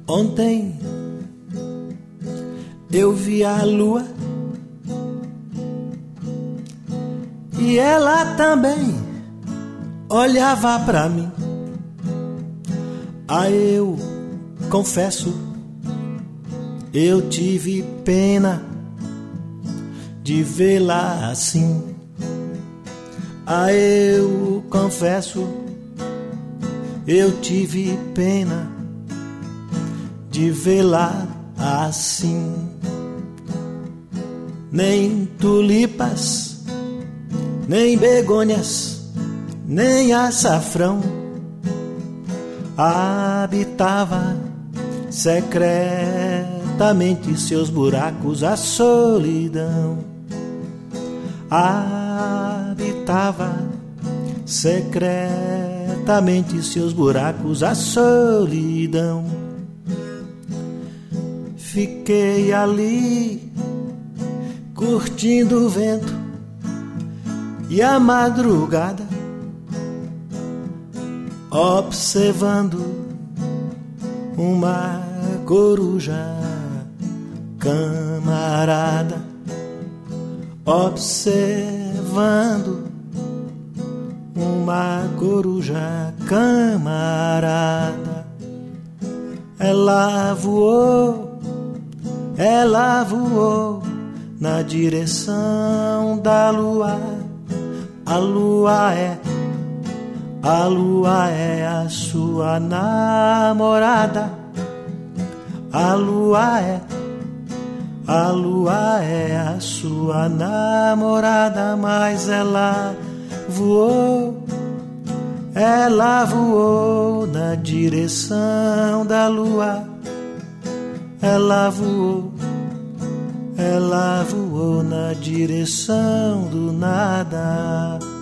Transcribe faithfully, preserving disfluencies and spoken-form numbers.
Ontem eu vi a lua e ela também olhava pra mim. Ah, eu confesso, eu tive pena de vê-la assim. Ah, eu confesso, eu tive pena de vê-la assim. Nem tulipas, nem begônias, nem açafrão habitava secretamente seus buracos a solidão. Habitava secretamente seus buracos a solidão. Fiquei ali curtindo o vento e a madrugada, observando uma coruja camarada, observando uma coruja camarada. Ela voou, ela voou na direção da lua. A lua é, a lua é a sua namorada. A lua é, a lua é a sua namorada. Mas ela voou, ela voou na direção da lua. Ela voou, ela voou na direção do nada.